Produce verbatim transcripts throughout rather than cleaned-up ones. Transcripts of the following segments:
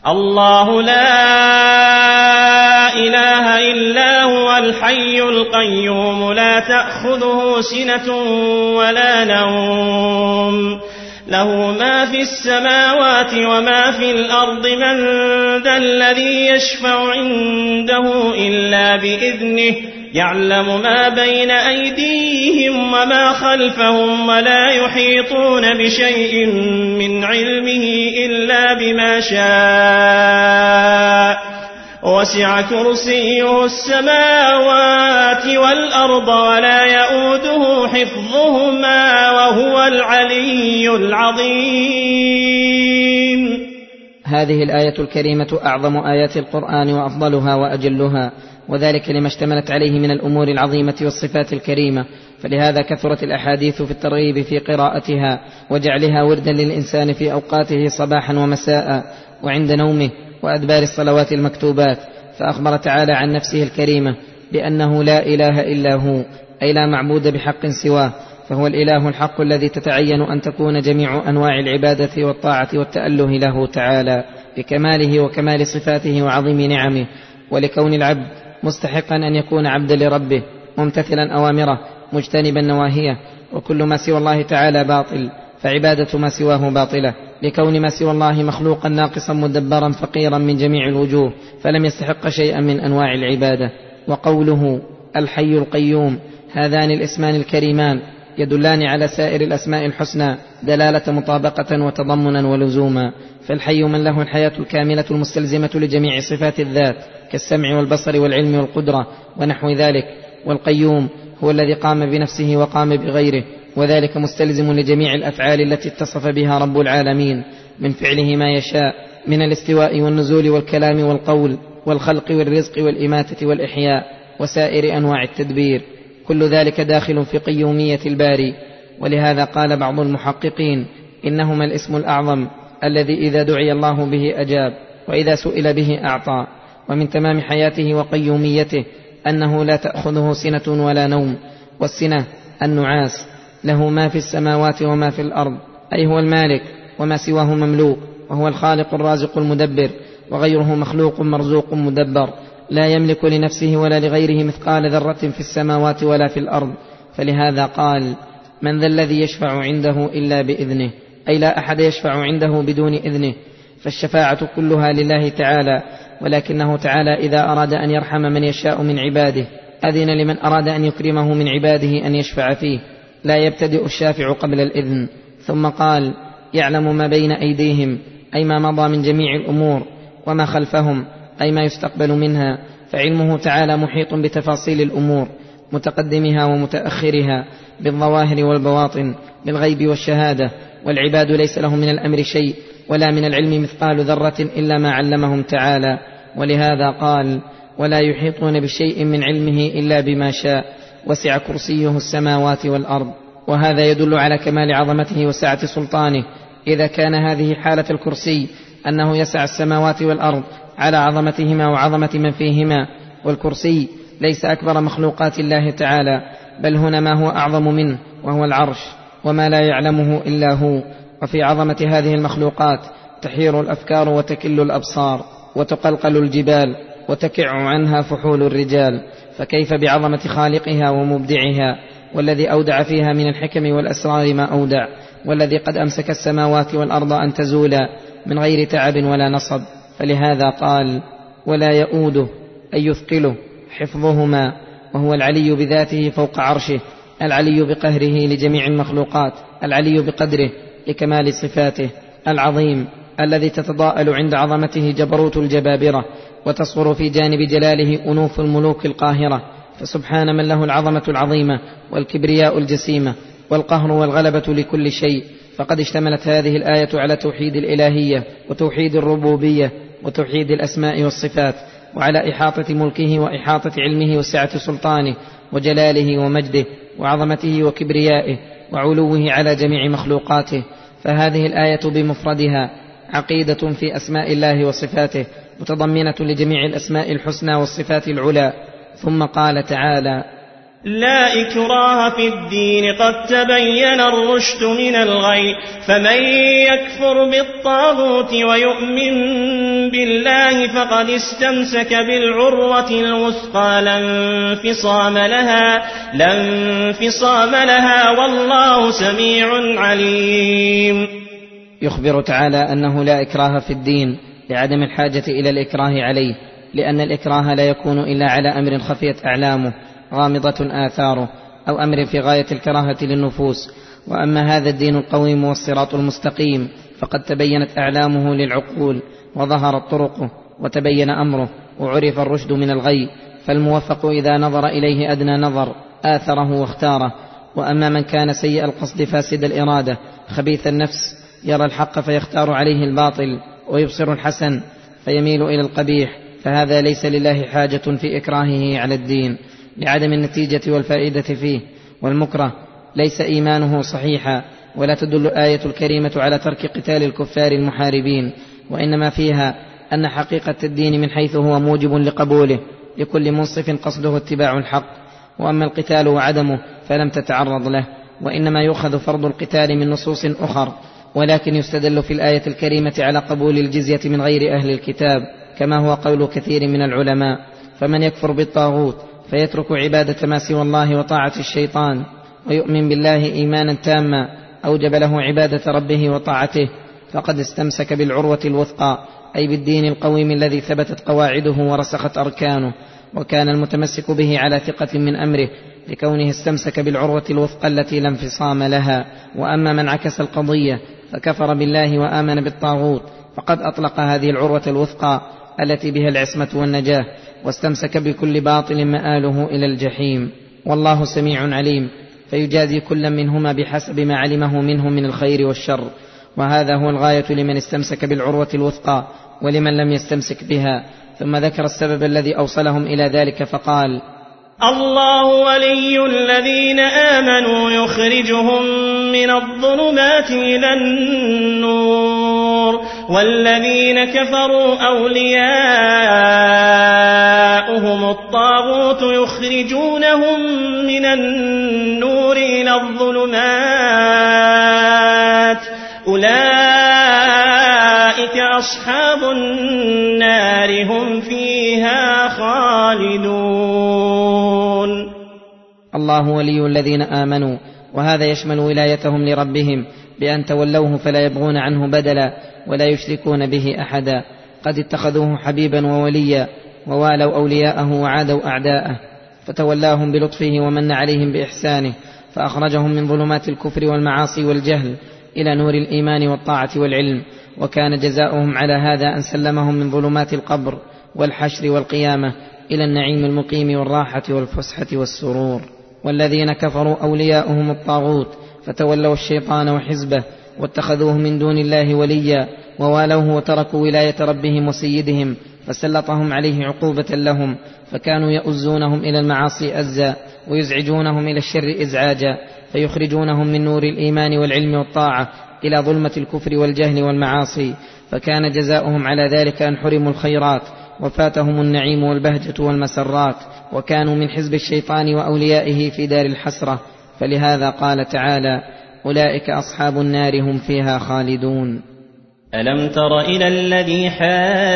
الله لا إله إلا هو الحي القيوم لا تأخذه سنة ولا نوم له ما في السماوات وما في الأرض من ذا الذي يشفع عنده إلا بإذنه يعلم ما بين أيديهم وما خلفهم ولا يحيطون بشيء من علمه إلا بما شاء وسع كرسيه السماوات والأرض ولا يؤوده حفظهما وهو العلي العظيم. هذه الآية الكريمة أعظم آيات القرآن وأفضلها وأجلها، وذلك لما اشتملت عليه من الأمور العظيمة والصفات الكريمة، فلهذا كثرت الأحاديث في الترغيب في قراءتها وجعلها وردا للإنسان في أوقاته صباحا ومساء وعند نومه وأدبار الصلوات المكتوبات. فأخبر تعالى عن نفسه الكريمة بأنه لا إله إلا هو، أي لا معبود بحق سواه، فهو الإله الحق الذي تتعين أن تكون جميع أنواع العبادة والطاعة والتأله له تعالى بكماله وكمال صفاته وعظيم نعمه، ولكون العبد مستحقا أن يكون عبدا لربه ممتثلا أوامره مجتنبا نواهيه، وكل ما سوى الله تعالى باطل، فعبادة ما سواه باطلة، لكون ما سوى الله مخلوقا ناقصا مدبرا فقيرا من جميع الوجوه، فلم يستحق شيئا من أنواع العبادة. وقوله الحي القيوم، هذان الاسمان الكريمان يدلان على سائر الأسماء الحسنى دلالة مطابقة وتضمنا ولزوما، فالحي من له الحياة الكاملة المستلزمة لجميع صفات الذات كالسمع والبصر والعلم والقدرة ونحو ذلك، والقيوم هو الذي قام بنفسه وقام بغيره، وذلك مستلزم لجميع الأفعال التي اتصف بها رب العالمين من فعله ما يشاء من الاستواء والنزول والكلام والقول والخلق والرزق والإماتة والإحياء وسائر أنواع التدبير، كل ذلك داخل في قيومية الباري. ولهذا قال بعض المحققين إنهما الاسم الأعظم الذي إذا دعي الله به أجاب وإذا سئل به أعطى. ومن تمام حياته وقيوميته أنه لا تأخذه سنة ولا نوم، والسنة النعاس، له ما في السماوات وما في الأرض، أي هو المالك وما سواه مملوك، وهو الخالق الرازق المدبر، وغيره مخلوق مرزوق مدبر، لا يملك لنفسه ولا لغيره مثقال ذرة في السماوات ولا في الأرض. فلهذا قال من ذا الذي يشفع عنده إلا بإذنه، أي لا أحد يشفع عنده بدون إذنه، فالشفاعة كلها لله تعالى، ولكنه تعالى إذا أراد أن يرحم من يشاء من عباده أذن لمن أراد أن يكرمه من عباده أن يشفع فيه، لا يبتدئ الشافع قبل الإذن. ثم قال يعلم ما بين أيديهم، أي ما مضى من جميع الأمور، وما خلفهم، أي ما يستقبل منها، فعلمه تعالى محيط بتفاصيل الأمور متقدمها ومتأخرها، بالظواهر والبواطن، بالغيب والشهادة، والعباد ليس لهم من الأمر شيء ولا من العلم مثقال ذرة إلا ما علمهم تعالى. ولهذا قال ولا يحيطون بشيء من علمه إلا بما شاء وسع كرسيه السماوات والأرض. وهذا يدل على كمال عظمته وسعة سلطانه، إذا كان هذه حالة الكرسي أنه يسع السماوات والأرض على عظمتهما وعظمة من فيهما، والكرسي ليس أكبر مخلوقات الله تعالى، بل هنا ما هو أعظم منه وهو العرش، وما لا يعلمه إلا هو. وفي عظمة هذه المخلوقات تحير الأفكار وتكل الأبصار وتقلقل الجبال وتكع عنها فحول الرجال، فكيف بعظمة خالقها ومبدعها، والذي أودع فيها من الحكم والأسرار ما أودع، والذي قد أمسك السماوات والأرض أن تزولا من غير تعب ولا نصب. فلهذا قال ولا يؤوده، أي يثقله حفظهما، وهو العلي بذاته فوق عرشه، العلي بقهره لجميع المخلوقات، العلي بقدره لكمال صفاته، العظيم الذي تتضاءل عند عظمته جبروت الجبابرة وتصغر في جانب جلاله أنوف الملوك القاهرة. فسبحان من له العظمة العظيمة والكبرياء الجسيمة والقهر والغلبة لكل شيء. فقد اشتملت هذه الآية على توحيد الإلهية وتوحيد الربوبية وتوحيد الأسماء والصفات، وعلى إحاطة ملكه وإحاطة علمه وسعة سلطانه وجلاله ومجده وعظمته وكبريائه وعلوه على جميع مخلوقاته. فهذه الآية بمفردها عقيدة في أسماء الله وصفاته، متضمنة لجميع الأسماء الحسنى والصفات العلى. ثم قال تعالى لا إكراه في الدين قد تبين الرشد من الغي، فمن يكفر بالطاغوت ويؤمن الله فقد استمسك بالعروة الوثقى لا انفصام لها, لا انفصام لها والله سميع عليم. يخبر تعالى أنه لا إكراه في الدين لعدم الحاجة إلى الإكراه عليه، لأن الإكراه لا يكون إلا على أمر خفيت أعلامه غامضة آثاره أو أمر في غاية الكراهة للنفوس. وأما هذا الدين القويم والصراط المستقيم فقد تبينت أعلامه للعقول وظهرت طرقه وتبين أمره وعرف الرشد من الغي، فالموفق إذا نظر إليه أدنى نظر آثره واختاره. وأما من كان سيء القصد فاسد الإرادة خبيث النفس يرى الحق فيختار عليه الباطل ويبصر الحسن فيميل إلى القبيح، فهذا ليس لله حاجة في إكراهه على الدين لعدم النتيجة والفائدة فيه. والمكره ليس إيمانه صحيحا، ولا تدل الآية الكريمة على ترك قتال الكفار المحاربين، وإنما فيها أن حقيقة الدين من حيث هو موجب لقبوله لكل منصف قصده اتباع الحق. وأما القتال وعدمه فلم تتعرض له، وإنما يؤخذ فرض القتال من نصوص أخر، ولكن يستدل في الآية الكريمة على قبول الجزية من غير أهل الكتاب، كما هو قول كثير من العلماء. فمن يكفر بالطاغوت فيترك عبادة ما سوى الله وطاعة الشيطان ويؤمن بالله إيمانا تاما أوجب له عبادة ربه وطاعته فقد استمسك بالعروة الوثقى، أي بالدين القويم الذي ثبتت قواعده ورسخت أركانه، وكان المتمسك به على ثقة من أمره لكونه استمسك بالعروة الوثقى التي لا انفصام لها. وأما من عكس القضية فكفر بالله وآمن بالطاغوت فقد أطلق هذه العروة الوثقى التي بها العصمة والنجاة، واستمسك بكل باطل مآله إلى الجحيم. والله سميع عليم، فيجازي كل منهما بحسب ما علمه منه من الخير والشر، وهذا هو الغاية لمن استمسك بالعروة الوثقى ولمن لم يستمسك بها. ثم ذكر السبب الذي أوصلهم إلى ذلك فقال: الله ولي الذين آمنوا يخرجهم من الظلمات إلى النور، والذين كفروا أولياؤهم الطاغوت يخرجونهم من النور إلى الظلمات، أولئك أصحاب النار هم فيها خالدون. الله ولي الذين آمنوا، وهذا يشمل ولايتهم لربهم بأن تولوه فلا يبغون عنه بدلا ولا يشركون به أحدا، قد اتخذوه حبيبا ووليا ووالوا أولياءه وعادوا أعداءه، فتولاهم بلطفه ومن عليهم بإحسانه، فأخرجهم من ظلمات الكفر والمعاصي والجهل إلى نور الإيمان والطاعة والعلم. وكان جزاؤهم على هذا أن سلمهم من ظلمات القبر والحشر والقيامة إلى النعيم المقيم والراحة والفسحة والسرور. والذين كفروا أولياؤهم الطاغوت فتولوا الشيطان وحزبه واتخذوه من دون الله وليا ووالوه وتركوا ولاية ربهم وسيدهم، فسلطهم عليه عقوبة لهم، فكانوا يؤزونهم إلى المعاصي أزا ويزعجونهم إلى الشر إزعاجا، فيخرجونهم من نور الإيمان والعلم والطاعة إلى ظلمة الكفر والجهل والمعاصي. فكان جزاؤهم على ذلك أن حرموا الخيرات وفاتهم النعيم والبهجة والمسرات، وكانوا من حزب الشيطان وأوليائه في دار الحسرة. فلهذا قال تعالى: أولئك أصحاب النار هم فيها خالدون. ألم تر إلى الذي حاج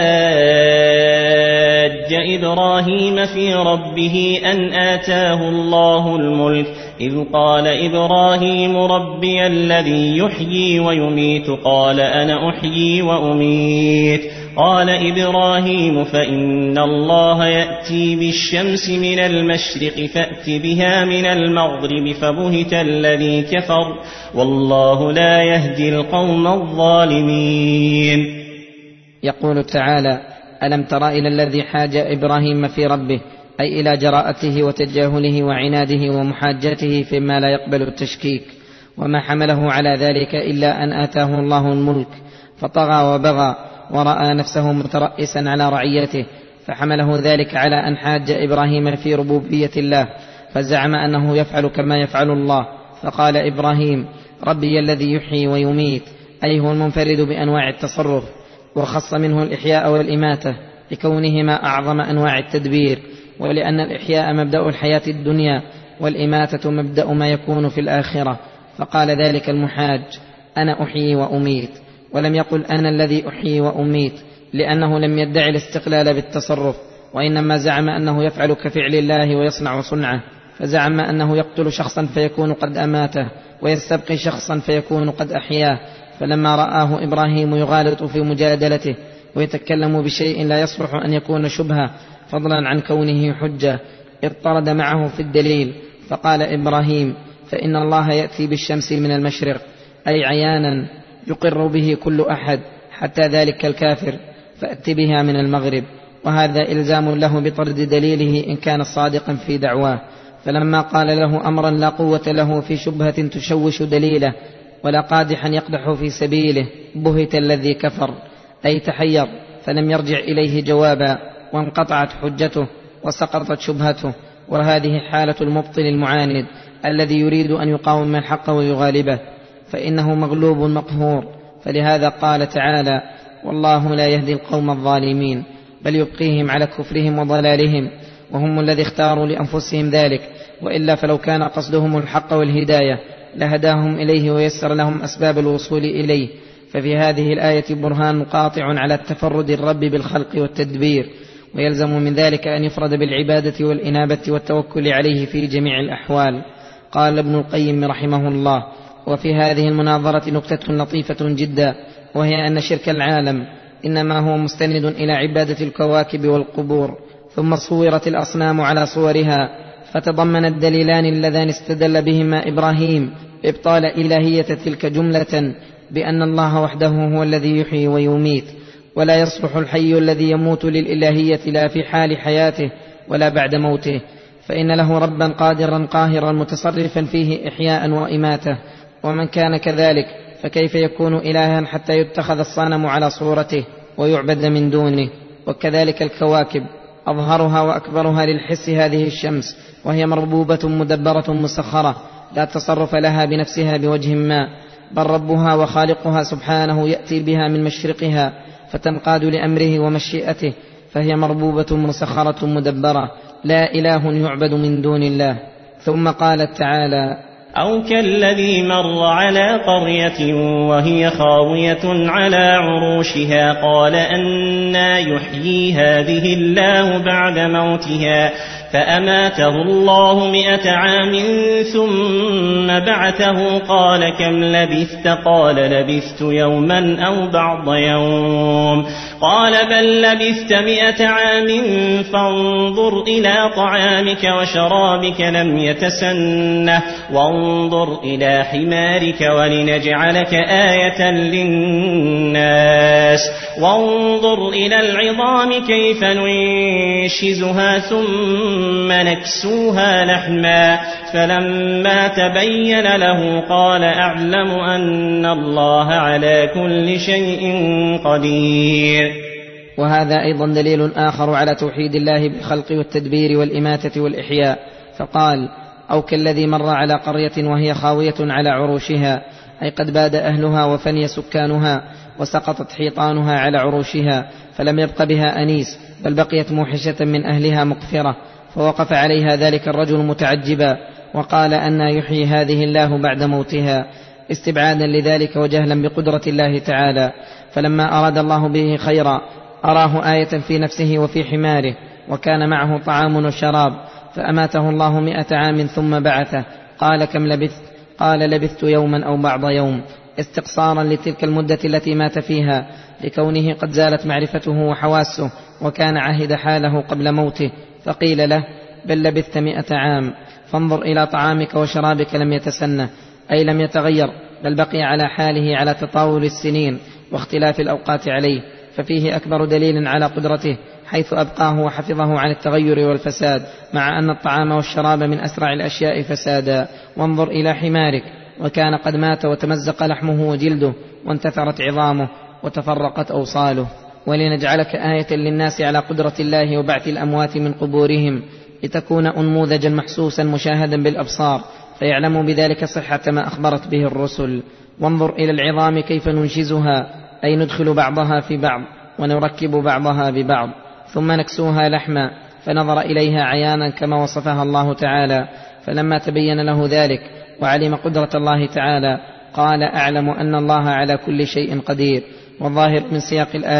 إبراهيم في ربه أن آتاه الله الملك إذ قال إبراهيم ربي الذي يحيي ويميت قال أنا أحيي وأميت قال إبراهيم فإن الله يأتي بالشمس من المشرق فأت بها من المغرب فبهت الذي كفر والله لا يهدي القوم الظالمين. يقول تعالى: ألم تر إلى الذي حاج إبراهيم في ربه، أي إلى جراءته وتجاهله وعناده ومحاجته فيما لا يقبل التشكيك، وما حمله على ذلك إلا أن آتاه الله الملك فطغى وبغى ورأى نفسه مترئسا على رعيته، فحمله ذلك على أن حاج إبراهيم في ربوبية الله، فزعم أنه يفعل كما يفعل الله، فقال إبراهيم: ربي الذي يحيي ويميت، أي هو المنفرد بأنواع التصرف، وخص منه الإحياء والإماتة لكونهما أعظم أنواع التدبير، ولأن الإحياء مبدأ الحياة الدنيا والإماتة مبدأ ما يكون في الآخرة. فقال ذلك المحاج: أنا أحيي وأميت، ولم يقل أنا الذي أحيي وأميت، لأنه لم يدعي الاستقلال بالتصرف، وإنما زعم أنه يفعل كفعل الله ويصنع صنعه، فزعم أنه يقتل شخصا فيكون قد أماته، ويستبقي شخصا فيكون قد أحياه. فلما رآه إبراهيم يغالط في مجادلته ويتكلم بشيء لا يصلح أن يكون شبهة فضلا عن كونه حجة، اضطرد معه في الدليل، فقال إبراهيم: فإن الله يأتي بالشمس من المشرق، أي عيانا يقر به كل أحد حتى ذلك الكافر، فأت بها من المغرب. وهذا إلزام له بطرد دليله إن كان صادقا في دعواه. فلما قال له أمرا لا قوة له في شبهة تشوش دليله ولا قادحا يقدح في سبيله، بهت الذي كفر، أي تحير، فلم يرجع إليه جوابا، وانقطعت حجته وسقطت شبهته. وهذه حالة المبطل المعاند الذي يريد أن يقاوم الحق ويغالبه، فإنه مغلوب مقهور. فلهذا قال تعالى: والله لا يهدي القوم الظالمين، بل يبقيهم على كفرهم وضلالهم، وهم الذي اختاروا لأنفسهم ذلك، وإلا فلو كان قصدهم الحق والهداية لهداهم إليه ويسر لهم أسباب الوصول إليه. ففي هذه الآية برهان قاطع على التفرد الرب بالخلق والتدبير، ويلزم من ذلك أن يفرد بالعبادة والإنابة والتوكل عليه في جميع الأحوال. قال ابن القيم رحمه الله: وفي هذه المناظرة نكتة لطيفة جدا، وهي أن شرك العالم إنما هو مستند إلى عبادة الكواكب والقبور، ثم صورت الأصنام على صورها، فتضمن الدليلان اللذان استدل بهما إبراهيم إبطال إلهية تلك جملة بأن الله وحده هو الذي يحيي ويميت، ولا يصلح الحي الذي يموت للإلهية لا في حال حياته ولا بعد موته، فإن له ربا قادرا قاهرا متصرفا فيه إحياء وإماتة. ومن كان كذلك فكيف يكون إلها حتى يتخذ الصنم على صورته ويعبد من دونه؟ وكذلك الكواكب أظهرها وأكبرها للحس هذه الشمس، وهي مربوبة مدبرة مسخرة لا تصرف لها بنفسها بوجه ما، بل ربها وخالقها سبحانه يأتي بها من مشرقها فتنقاد لأمره ومشيئته، فهي مربوبة مسخرة مدبرة، لا إله يعبد من دون الله. ثم قال تعالى: أو كالذي مر على قرية وهي خاوية على عروشها قال أنى يحيي هذه الله بعد موتها، فأماته الله مئة عام ثم بعثه قال كم لبثت؟ قال لبثت يوما أو بعض يوم. قال بل لبثت مئة عام فانظر إلى طعامك وشرابك لم يتسنه، وانظر إلى حمارك ولنجعلك آية للناس، وانظر إلى العظام كيف ننشزها ثم نكسوها لحما، فلما تبين له قال أعلم أن الله على كل شيء قدير. وهذا أيضا دليل آخر على توحيد الله بالخلق والتدبير والإماتة والإحياء. فقال: أو كالذي مر على قرية وهي خاوية على عروشها، أي قد باد أهلها وفني سكانها وسقطت حيطانها على عروشها، فلم يبق بها أنيس، بل بقيت موحشة من أهلها مقفرة. فوقف عليها ذلك الرجل متعجبا وقال: أنى يحيي هذه الله بعد موتها، استبعادا لذلك وجهلا بقدرة الله تعالى. فلما أراد الله به خيرا أراه آية في نفسه وفي حماره، وكان معه طعام وشراب، فأماته الله مئة عام ثم بعثه. قال كم لبثت؟ قال لبثت يوما أو بعض يوم، استقصارا لتلك المدة التي مات فيها، لكونه قد زالت معرفته وحواسه، وكان عهد حاله قبل موته. فقيل له: بل لبثت مئة عام، فانظر إلى طعامك وشرابك لم يتسنه، أي لم يتغير، بل بقي على حاله على تطاول السنين واختلاف الأوقات عليه. ففيه أكبر دليل على قدرته، حيث أبقاه وحفظه عن التغير والفساد، مع أن الطعام والشراب من أسرع الأشياء فسادا. وانظر إلى حمارك، وكان قد مات وتمزق لحمه وجلده وانتثرت عظامه وتفرقت أوصاله. ولنجعلك آية للناس على قدرة الله وبعث الأموات من قبورهم، لتكون أنموذجا محسوسا مشاهدا بالأبصار، فيعلموا بذلك صحة ما أخبرت به الرسل. وانظر إلى العظام كيف ننشزها، أي ندخل بعضها في بعض ونركب بعضها ببعض، ثم نكسوها لحما، فنظر إليها عيانا كما وصفها الله تعالى. فلما تبين له ذلك وعلم قدرة الله تعالى قال: أعلم أن الله على كل شيء قدير. والظاهر من سياق الآية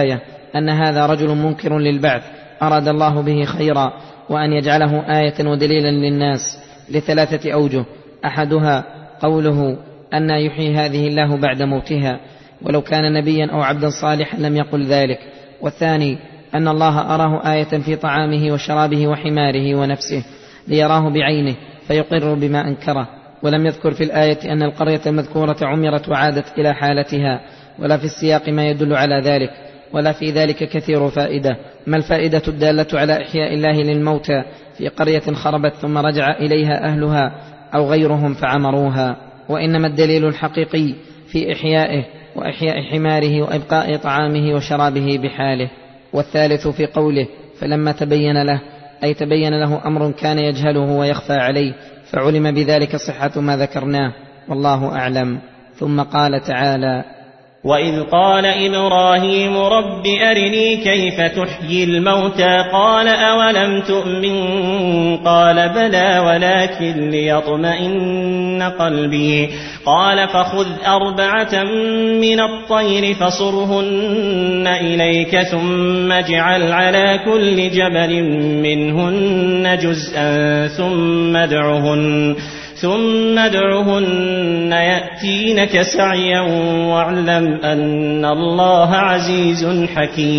أن هذا رجل منكر للبعث أراد الله به خيرا، وأن يجعله آية ودليلا للناس لثلاثة أوجه: أحدها قوله أن يحيي هذه الله بعد موتها، ولو كان نبيا أو عبدا صالحا لم يقل ذلك. والثاني أن الله أراه آية في طعامه وشرابه وحماره ونفسه ليراه بعينه فيقر بما أنكره، ولم يذكر في الآية أن القرية المذكورة عمرت وعادت إلى حالتها، ولا في السياق ما يدل على ذلك، ولا في ذلك كثير فائدة. ما الفائدة الدالة على إحياء الله للموتى في قرية خربت ثم رجع إليها أهلها أو غيرهم فعمروها؟ وإنما الدليل الحقيقي في إحيائه وإحياء حماره وإبقاء طعامه وشرابه بحاله. والثالث في قوله فلما تبين له، أي تبين له أمر كان يجهله ويخفى عليه، فعلم بذلك صحة ما ذكرناه، والله أعلم. ثم قال تعالى: وإذ قال إبراهيم رب أرني كيف تحيي الموتى قال أولم تؤمن قال بلى ولكن ليطمئن قلبي قال فخذ أربعة من الطير فصرهن إليك ثم اجعل على كل جبل منهن جزءا ثم ادعهن ثم ادعهن يأتينك سعيا واعلم أن الله عزيز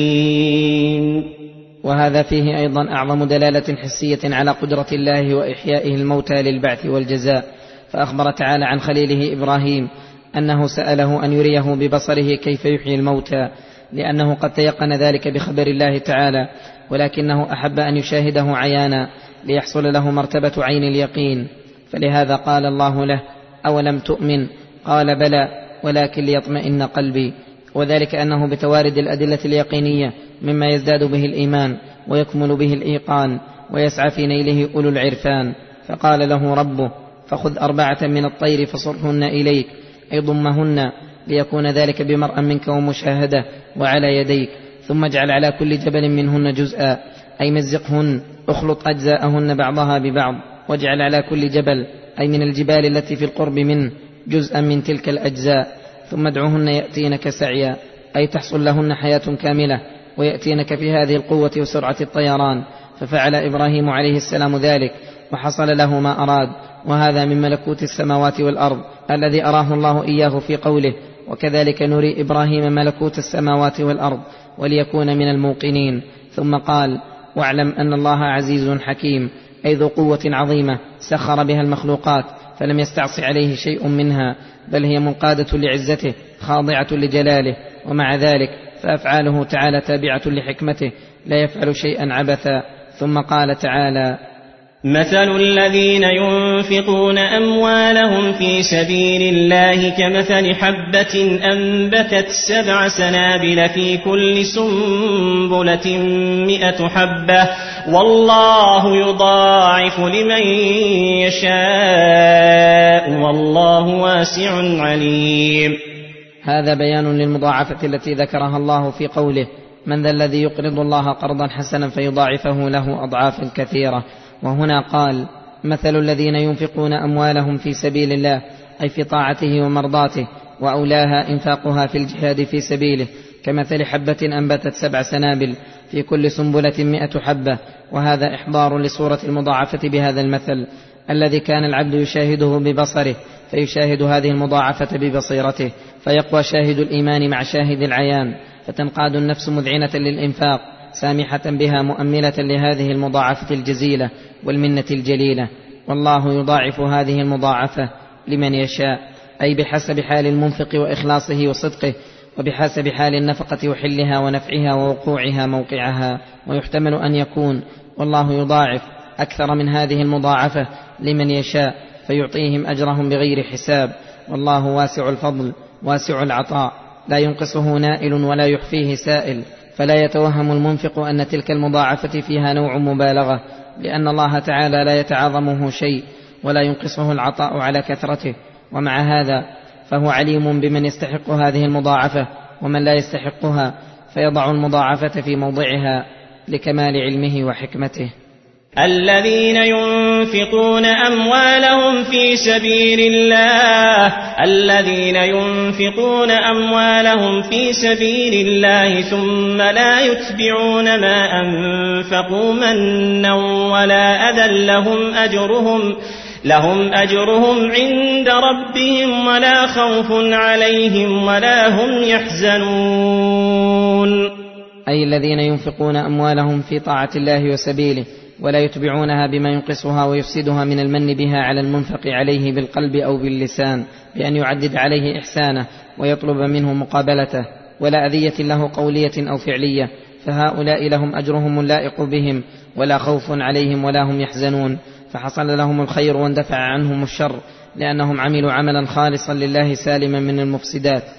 حكيم. وهذا فيه أيضا أعظم دلالة حسية على قدرة الله وإحيائه الموتى للبعث والجزاء، فأخبر تعالى عن خليله إبراهيم أنه سأله أن يريه ببصره كيف يحيي الموتى، لأنه قد تيقن ذلك بخبر الله تعالى، ولكنه أحب أن يشاهده عيانا ليحصل له مرتبة عين اليقين، فلهذا قال الله له: أولم تؤمن؟ قال بلى ولكن ليطمئن قلبي. وذلك أنه بتوارد الأدلة اليقينية مما يزداد به الإيمان ويكمل به الإيقان ويسعى في نيله أولو العرفان. فقال له ربه: فخذ أربعة من الطير فصرهن إليك، أي ضمهن ليكون ذلك بمرأ منك ومشاهدة وعلى يديك، ثم اجعل على كل جبل منهن جزءا، أي مزقهن، اخلط أجزاءهن بعضها ببعض، واجعل على كل جبل، أي من الجبال التي في القرب منه، جزءا من تلك الأجزاء، ثم ادعوهن يأتينك سعيا، أي تحصل لهن حياة كاملة ويأتينك في هذه القوة وسرعة الطيران. ففعل إبراهيم عليه السلام ذلك وحصل له ما أراد، وهذا من ملكوت السماوات والأرض الذي أراه الله إياه في قوله: وكذلك نري إبراهيم ملكوت السماوات والأرض وليكون من الموقنين. ثم قال: واعلم أن الله عزيز حكيم، أي ذو قوة عظيمة سخر بها المخلوقات فلم يستعصي عليه شيء منها، بل هي منقادة لعزته خاضعة لجلاله، ومع ذلك فأفعاله تعالى تابعة لحكمته لا يفعل شيئا عبثا. ثم قال تعالى: مثل الذين ينفقون أموالهم في سبيل الله كمثل حبة أنبتت سبع سنابل في كل سنبلة مئة حبة والله يضاعف لمن يشاء والله واسع عليم. هذا بيان للمضاعفة التي ذكرها الله في قوله: من ذا الذي يقرض الله قرضا حسنا فيضاعفه له أضعافا كثيرة. وهنا قال: مثل الذين ينفقون أموالهم في سبيل الله، أي في طاعته ومرضاته، وأولاها إنفاقها في الجهاد في سبيله، كمثل حبة أنبتت سبع سنابل في كل سنبلة مئة حبة. وهذا إحضار لصورة المضاعفة بهذا المثل الذي كان العبد يشاهده ببصره، فيشاهد هذه المضاعفة ببصيرته، فيقوى شاهد الإيمان مع شاهد العيان، فتنقاد النفس مذعنة للإنفاق سامحة بها مؤملة لهذه المضاعفة الجزيلة والمنة الجليلة. والله يضاعف هذه المضاعفة لمن يشاء، أي بحسب حال المنفق وإخلاصه وصدقه، وبحسب حال النفقة وحلها ونفعها ووقوعها موقعها. ويحتمل أن يكون والله يضاعف أكثر من هذه المضاعفة لمن يشاء فيعطيهم أجرهم بغير حساب. والله واسع الفضل واسع العطاء، لا ينقصه نائل ولا يحفيه سائل. فلا يتوهم المنفق أن تلك المضاعفة فيها نوع مبالغة، لأن الله تعالى لا يتعاظمه شيء ولا ينقصه العطاء على كثرته. ومع هذا فهو عليم بمن يستحق هذه المضاعفة ومن لا يستحقها، فيضع المضاعفة في موضعها لكمال علمه وحكمته. الذين ينفقون أموالهم في سبيل الله الذين ينفقون أموالهم في سبيل الله ثم لا يتبعون ما أنفقوا منا ولا أذى لهم أجرهم لهم أجرهم عند ربهم ولا خوف عليهم ولا هم يحزنون. أي الذين ينفقون أموالهم في طاعة الله وسبيله ولا يتبعونها بما ينقصها ويفسدها من المن بها على المنفق عليه بالقلب أو باللسان بأن يعدد عليه إحسانه ويطلب منه مقابلته ولا أذية له قولية أو فعلية، فهؤلاء لهم أجرهم اللائق بهم ولا خوف عليهم ولا هم يحزنون، فحصل لهم الخير واندفع عنهم الشر لأنهم عملوا عملا خالصا لله سالما من المفسدات.